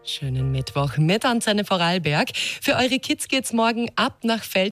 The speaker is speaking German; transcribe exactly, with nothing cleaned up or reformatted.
Schönen Mittwoch mit Antenne Vorarlberg. Für eure Kids geht's morgen ab nach Feld.